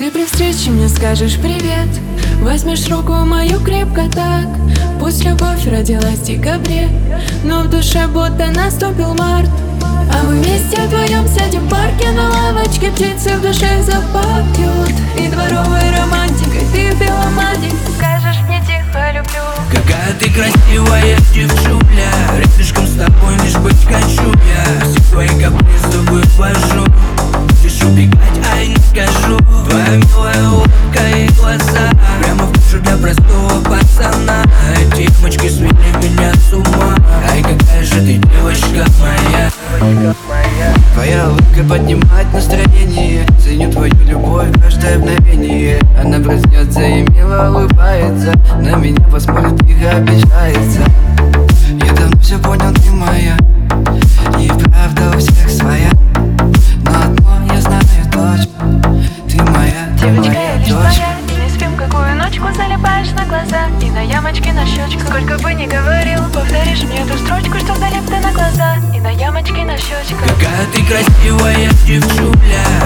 Ты при встрече мне скажешь привет, возьмешь руку мою крепко так. Пусть любовь родилась в декабре, но в душе будто наступил март. А мы вместе вдвоем сядем в парке на лавочке, птицы в душе запоют. И дворовой романтикой ты в белом одежде скажешь мне тихо люблю. Какая ты красивая девчуля, рядышком с тобой лишь быть хочу я. Все твои капризы вывожу, будешь убегать, а я не скажу. Твоя милая улыбка и глаза прямо в душу для простого пацана. Эти мочки свели меня с ума. Ай, какая же ты девочка моя. Твоя улыбка поднимает настроение, ценю твою любовь каждое мгновение. Она проснется и мило улыбается, на меня посмотрит, тихо обижается. Я давно все понял, ты моя, и правда у всех своя. Но одно я знаю точно, ты моя, Девочка, я лишь твоя, и не спим, какую ночку залипаешь на глаза и на ямочки на щечках. Сколько бы ни говорил, повторишь мне эту строчку, что залип ты на глаза и на ямочки на щечках. Какая ты красивая девчуля,